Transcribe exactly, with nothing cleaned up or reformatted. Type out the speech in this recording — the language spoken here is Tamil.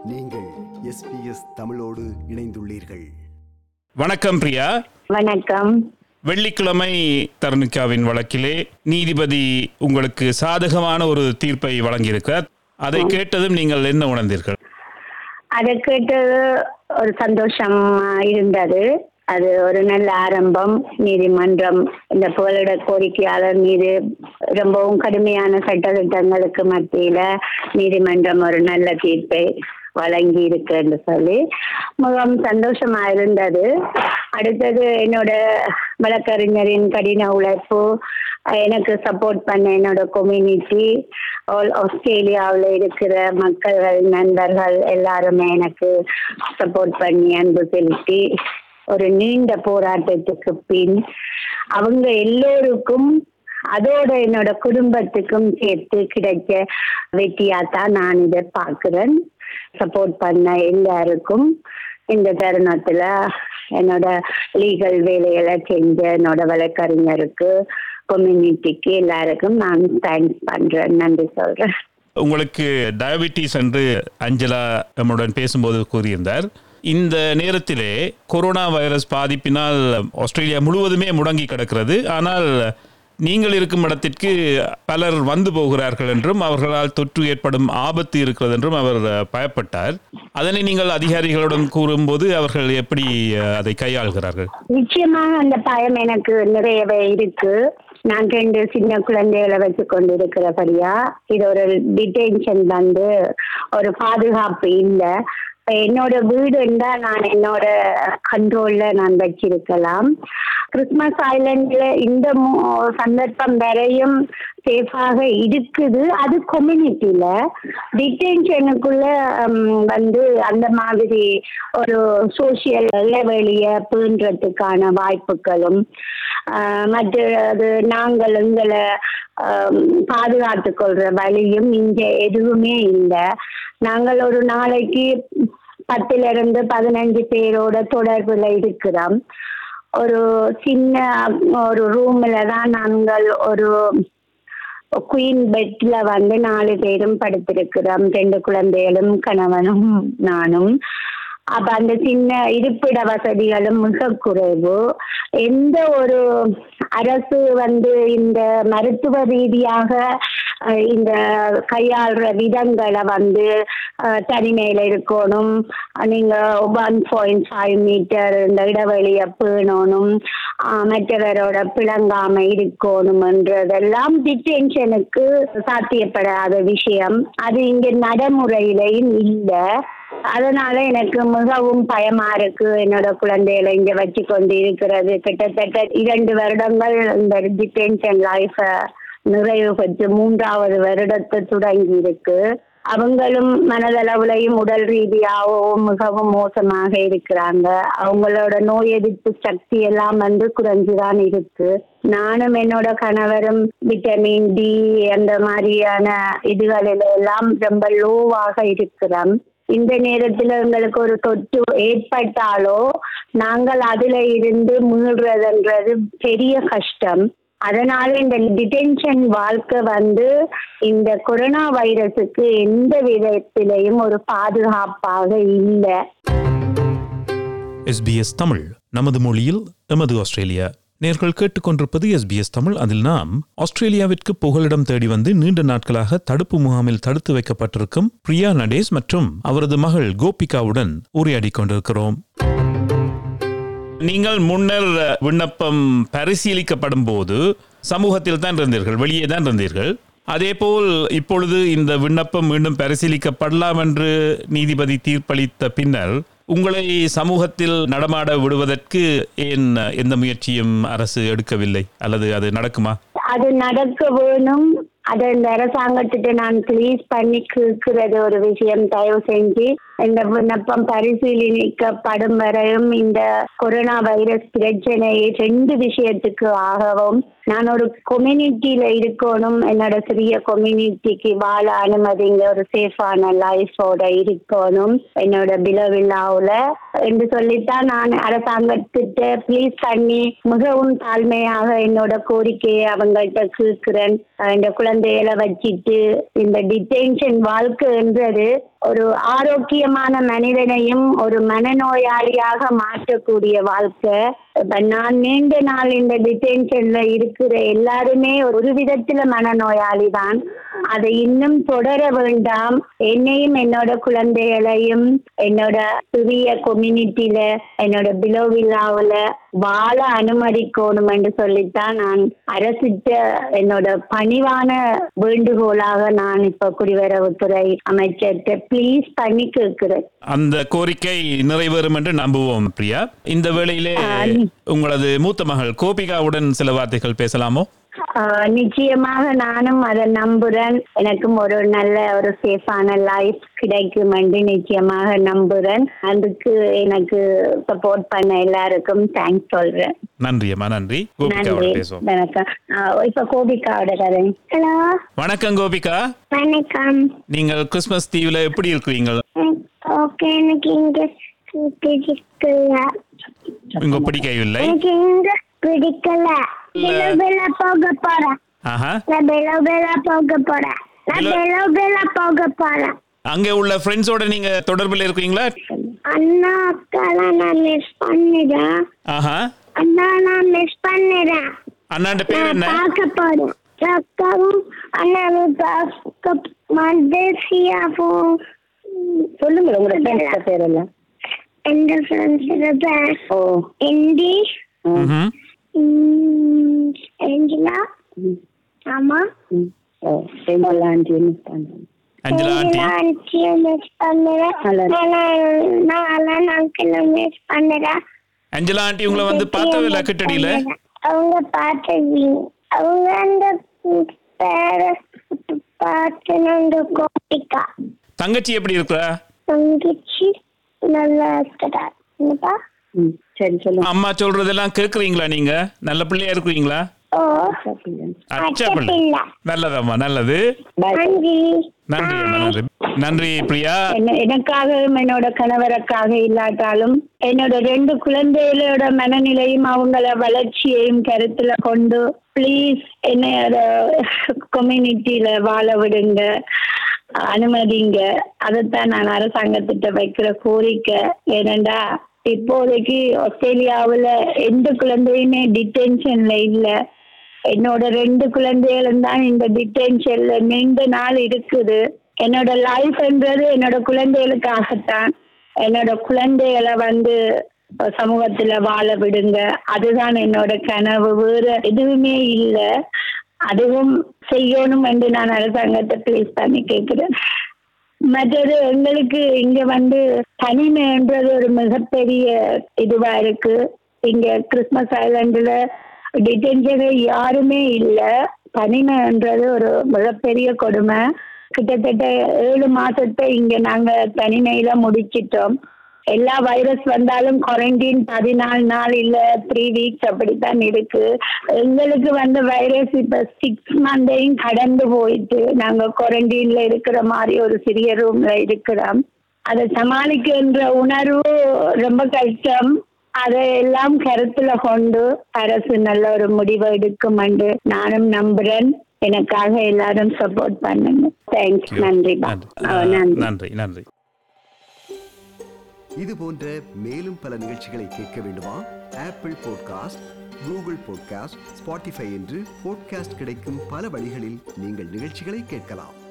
நீங்கள் எஸ் பி எஸ் தமிழோடு இணைந்துள்ளீர்கள். வணக்கம் பிரியா. வணக்கம். வெள்ளிக்கிழமை தருணிகாவின் வழக்கிலே நீதிபதி உங்களுக்கு சாதகமான ஒரு தீர்ப்பை வழங்கியிருக்கிறார். அதை கேட்டதும் நீங்கள் என்ன உணர்ந்தீர்கள்? அதை கேட்டது ஒரு சந்தோஷம் இருந்தது. அது ஒரு நல்ல ஆரம்பம். நீதிமன்றம் இந்த புகலிட கோரிக்கையாளர் மீது ரொம்பவும் கடுமையான சட்டத்திட்டங்களுக்கு மத்தியில நீதிமன்றம் ஒரு நல்ல தீர்ப்பை வழங்கி இருக்கு என்று சொல்லி மிகவும் சந்தோஷமா இருந்தது. அடுத்தது என்னோட வழக்கறிஞரின் கடின உழைப்பு, எனக்கு சப்போர்ட் பண்ண என்னோட கம்யூனிட்டி, ஆஸ்திரேலியாவில் இருக்கிற மக்கள்கள், நண்பர்கள் எல்லாருமே எனக்கு சப்போர்ட் பண்ணி அன்பு செலுத்தி ஒரு நீண்ட போராட்டத்துக்கு பின் அவங்க எல்லோருக்கும் அதோட என்னோட குடும்பத்துக்கும் சேர்த்து கிடைச்ச வெற்றியாத்தான் நான் இதை பார்க்கிறேன். சப்போர்ட் பண்ண எல்லாருக்கும் இந்த தருணத்துல என்னோட லீகல் வேலைகளை செஞ்ச என்னோட வழக்கறிஞருக்கு, கம்யூனிட்டிக்கு எல்லாருக்கும் நான் தேங்க்ஸ் பண்றேன், நன்றி சொல்றேன். உங்களுக்கு டயபிட்டிஸ் என்று அஞ்சலா நம்முடன் பேசும்போது கூறியிருந்தார். இந்த நேரத்திலே கொரோனா வைரஸ் பாதிப்பினால் ஆஸ்திரேலியா முழுவதுமே முடங்கி கிடக்கிறது. ஆனால் நீங்கள் இருக்கும் இடத்திற்கு பலர் வந்து போகிறார்கள் என்றும் அவர்களால் தொற்று ஏற்படும் ஆபத்து இருக்கிறது என்றும் அவர் பயப்பட்டார். அதனை நீங்கள் அதிகாரிகளிடம் கூறும்போது அவர்கள் எப்படி அதை கையாள்கிறார்கள்? நிச்சயமாக அந்த பயம் எனக்கு நிறையவே இருக்கு. நான் ரெண்டு சின்ன குழந்தைகளை வச்சு கொண்டு இருக்கிறபடியா இது ஒரு டிடென்ஷன் வந்து ஒரு பாதுகாப்பு இல்லை. என்னோட வீடு இருந்தா நான் என்னோட கண்ட்ரோல்ல நான் வச்சிருக்கலாம். கிறிஸ்மஸ் ஐலண்ட்ல இந்த சந்தர்ப்பம் வரையும் சேஃபாக இருக்குது. அது கம்யூனிட்டியில டிடென்ஷனுக்குள்ள வந்து அந்த மாதிரி ஒரு சோசியல் வெளிய பீன்றதுக்கான வாய்ப்புகளும் மற்றது நாங்கள் எங்களை பாதுகாத்து கொள்ற வழியும் இங்க எதுவுமே இல்லை. நாங்கள் ஒரு நாளைக்கு பத்துல இருந்து பதினஞ்சு பேரோட தொடர்புல இருக்கிறோம். ஒரு சின்ன ஒரு ரூம்ல தான் நாங்கள் ஒரு குயின் பெட்ல வந்து நாலு பேரும் படுத்திருக்கிறோம், ரெண்டு குழந்தைகளும் கணவனும் நானும். அப்ப அந்த சின்ன இருப்பிட வசதிகளும் மிக குறைவு. எந்த ஒரு அரசு வந்து இந்த மருத்துவ ரீதியாக இந்த கையாளுற விதங்களை வந்து தனிமையில இருக்கணும், நீங்க ஒன் பாயிண்ட் ஃபைவ் மீட்டர் இந்த இடைவெளிய பேணணும், மற்றவரோட பிளங்காம இருக்கணும்ன்றதெல்லாம் டிடென்ஷனுக்கு சாத்தியப்படாத விஷயம். அது இங்க நடைமுறையிலையும் இல்லை. அதனால எனக்கு மிகவும் பயமா இருக்கு. என்னோட குழந்தைகளை இங்க வச்சு கொண்டு இருக்கிறது கிட்டத்தட்ட இரண்டு வருடங்கள் இந்த டிடென்ஷன் லைஃப நிறைவு பெற்று மூன்றாவது வருடத்தை தொடங்கி இருக்கு. அவங்களும் மனதளவுலையும் உடல் ரீதியாகவும் மிகவும் மோசமாக இருக்கிறாங்க. அவங்களோட நோய் எதிர்ப்பு சக்தி எல்லாம் வந்து குறைஞ்சுதான் இருக்கு. நானும் என்னோட கணவரும் விட்டமின் டி அந்த மாதிரியான இதுகளில எல்லாம் ரொம்ப லோவாக இருக்கிறோம். இந்த நேரத்துல எங்களுக்கு ஒரு தொற்று ஏற்பட்டாலோ நாங்கள் அதுல இருந்து மீள்றதுன்றது பெரிய கஷ்டம். அதனால இந்த டிடென்ஷன் வாழ்க்கை வந்து இந்த கொரோனா வைரஸுக்கு எந்த விதத்திலையும் ஒரு பாதுகாப்பாக இல்லை. எஸ்பிஎஸ் தமிழ், நமது மொழியில் எமது ஆஸ்திரேலியா. நேர்கள் கேட்டுக்கொண்டிருப்பது எஸ்பிஎஸ் தமிழ். அதில் நாம் ஆஸ்திரேலியாவிற்கு புகலிடம் தேடி வந்து நீண்ட நாட்களாக தடுப்பு முகாமில் தடுத்து வைக்கப்பட்டிருக்கும் பிரியா நடேஸ் மற்றும் அவரது மகள் கோபிகாவுடன் உரையாடி கொண்டிருக்கிறோம். நீங்கள் முன்னர் விண்ணப்பம் பரிசீலிக்கப்படும் போது சமூகத்தில் தான் இருந்தீர்கள், வெளியே தான் இருந்தீர்கள். அதேபோல் இப்பொழுது இந்த விண்ணப்பம் மீண்டும் பரிசீலிக்கப்படலாம் என்று நீதிபதி தீர்ப்பளித்த பின்னர் உங்களை சமூகத்தில் நடமாட விடுவதற்கு ஏன் எந்த முயற்சியும் அரசு எடுக்கவில்லை? அல்லது அது நடக்குமா? அது நடக்க வேணும். அதை இந்த அரசாங்கத்திட்ட நான் ப்ளீஸ் பண்ணி கேட்கிறது ஒரு விஷயம், தயவு செஞ்சு இந்த விண்ணப்பம் பரிசீலிக்கப்படும் வரையும் இந்த கொரோனா வைரஸ் பிரச்சனை ரெண்டு விஷயத்துக்கு ஆகவும் நான் ஒரு கம்யூனிட்டியில இருக்கணும், என்னோட சிறிய கம்யூனிட்டிக்கு வாழ அனுமதிங்க, ஒரு சேஃபான லைஃபோட இருக்கணும் என்னோட பிலவிழாவுல என்று சொல்லித்தான் நான் அரசாங்கத்திட்ட ப்ளீஸ் பண்ணி மிகவும் தாழ்மையாக என்னோட கோரிக்கையை அவங்கள்ட்ட கேட்கிறேன். இந்த குழந்தைகளை வச்சிட்டு இந்த டிடென்ஷன் வாழ்க்கை என்றது ஒரு ஆரோக்கியமான மனிதனையும் ஒரு மனநோயாளியாக மாற்றக்கூடிய வாழ்க்கை. இப்ப நான் நீண்ட நாள் இந்த டிடென்ஷன்ல இருக்கிற எல்லாருமே ஒரு விதத்துல மனநோயாளி தான். அதை இன்னும் தொடர வேண்டாம். என்னையும் என்னோட குழந்தைகளையும் என்னோட சிறிய கம்யூனிட்டியில என்னோட பிலோவில்லாவுல வாழ அனுமதிக்கணும் என்று சொல்லித்தான் நான் அரசிட்ட என்னோட பணிவான வேண்டுகோளாக நான் இப்ப குடிவரவுத்துறை அமைச்சர்கிட்ட ப்ளீஸ் பண்ணி கேட்கிறேன். அந்த கோரிக்கை நிறைவேறும் என்று நம்புவோம். பிரியா, இந்த வேளையிலே உங்களது மூத்த மகள் கோபிகாவுடன் சில வார்த்தைகள் பேசலாமோ? ஆஹ் நிச்சயமாக நானும் அதை நம்புறேன். எனக்கும் ஒரு நல்ல ஒரு சேஃபான லைஃப் கிடைக்கும் என்று நிச்சயமாக நம்புறேன். அதுக்கு எனக்கு சப்போர்ட் பண்ண எல்லாருக்கும் தேங்க்ஸ் சொல்றேன். நன்றி அம்மா, நன்றி. கோபிகாவோட பேசுவோம். வணக்கம். இப்ப கோபிகாவோட கதை. ஹலோ, வணக்கம் கோபிகா. வணக்கம். நீங்கள் கிறிஸ்துமஸ் தீவுல எப்படி இருக்கிறீங்க? ஓகே, எனக்கு இங்க பிடிக்கல. இங்க பிடிக்கவில்லை? எனக்கு இங்க பிடிக்கல. பெலோ பெலா போக போறேன். ஆஹா, நான் பெலோ பெலா போக போறேன். நான் பெலோ பெலா போக போறேன். அங்க உள்ள ஃப்ரெண்ட்ஸோட நீங்க தொடர்புல இருக்கீங்களா? அண்ணா அக்காலாம் நான் மிஸ் பண்ணிடுறேன். ஆஹா, அண்ணா நான் மிஸ் பண்ணிடுறேன். அண்ணாண்ட பேர் என்ன? பார்க்க போறேன். அக்காவும் அண்ணாவும் பார்க்க மதேசியா போ. சொல்லுங்க உங்களோட ஃப்ரெண்ட்ஸ் பேர் எல்லாம். எந்த ஃப்ரெண்ட்ஸ் பேர்? ஓ, இந்தி, ம்ஹும், ஏஞ்சலா, ஆமா. ஓ, ஏஞ்சலா ஆண்டி மிஸ் பண்றேன். அஞ்சலா ஆண்டி. ஆண்டி மிஸ் பண்ணுறேன். நான் அலன் அங்கிள் மிஸ் பண்ணுறேன். அஞ்சலா ஆண்டி உங்களை வந்து பார்த்ததில்ல கிட்டடியில? அவங்க பார்த்தது, அவங்க அந்த பேரை பார்த்து கோபிகா. தங்கச்சி எப்படி இருக்கிறா? தங்கச்சி நல்லா இருக்கிறா. என்னப்பா? சரி சொல்லு. அம்மா சொல்றதெல்லாம் கேக்குறீங்களா? நீங்க நல்ல பிள்ளையா இருக்கிறீங்களா? ஓ, அச்சா பிள்ளை. நல்லதம்மா, நல்லது. நன்றி அம்மா, நன்றி. நன்றி பிரியா. எனக்காகவும் என்னோட கணவருக்காக இல்லாட்டாலும் என்னோட ரெண்டு குழந்தைகளோட மனநிலையும் அவங்கள வளர்ச்சியையும் கருத்துல கொண்டு ப்ளீஸ் என்னோட கம்யூனிட்டியில வாழ விடுங்க, அனுமதிங்க. அதைத்தான் நான் அரசாங்கத்திட்ட வைக்கிற கோரிக்கை. ஏனண்டா இப்போதைக்கு ஆஸ்திரேலியாவுல எந்த குழந்தையுமே டிடென்ஷன்ல இல்ல. என்னோட ரெண்டு குழந்தைகளும் தான் இந்த டிடென்ஷன்ல நீண்ட நாள் இருக்குது. என்னோட லைஃப்ன்றது என்னோட குழந்தைகளுக்காகத்தான். என்னோட குழந்தைகளை வந்து சமூகத்துல வாழ விடுங்க, அதுதான் என்னோட கனவு. வேற எதுவுமே இல்லை. அதுவும் செய்யணும் என்று நான் அரசாங்கத்தை ப்ளீஸ் பண்ணி கேட்கிறேன். மற்றது எங்களுக்கு இங்க வந்து தனிமைன்றது ஒரு மிகப்பெரிய இதுவா இருக்கு. இங்க கிறிஸ்மஸ் ஐலாண்டுல டிடென்ஷனே யாருமே இல்ல. தனிமைன்றது ஒரு மிகப்பெரிய கொடுமை. கிட்டத்தட்ட ஏழு மாசத்தை இங்க நாங்க தனிமையில முடிச்சிட்டோம். எல்லா வைரஸ் வந்தாலும் குவாரண்டைன் பதினாலு நாள் இல்ல த்ரீ வீக்ஸ் அப்படித்தான் இருக்கு. எங்களுக்கு வந்து வைரஸ் இப்ப சிக்ஸ் மந்தையும் கடந்து போயிட்டு நாங்க குவாரண்டைன்ல இருக்கிற மாதிரி ஒரு சிறிய ரூம்ல இருக்கிறோம். அதை சமாளிக்கின்ற உணர்வு ரொம்ப கஷ்டம். அதையெல்லாம் கருத்துல கொண்டு அரசு நல்ல ஒரு முடிவை எடுக்கும் என்று நானும் நம்புறேன். எனக்காக எல்லாரும் சப்போர்ட் பண்ணுங்க. தேங்க்ஸ். நன்றி. நன்றி நன்றி. இது போன்ற மேலும் பல நிகழ்ச்சிகளை கேட்க வேண்டுமா? Apple podcast, Google podcast, Spotify என்று பாட்காஸ்ட் கிடைக்கும் பல வழிகளில் நீங்கள் நிகழ்ச்சிகளை கேட்கலாம்.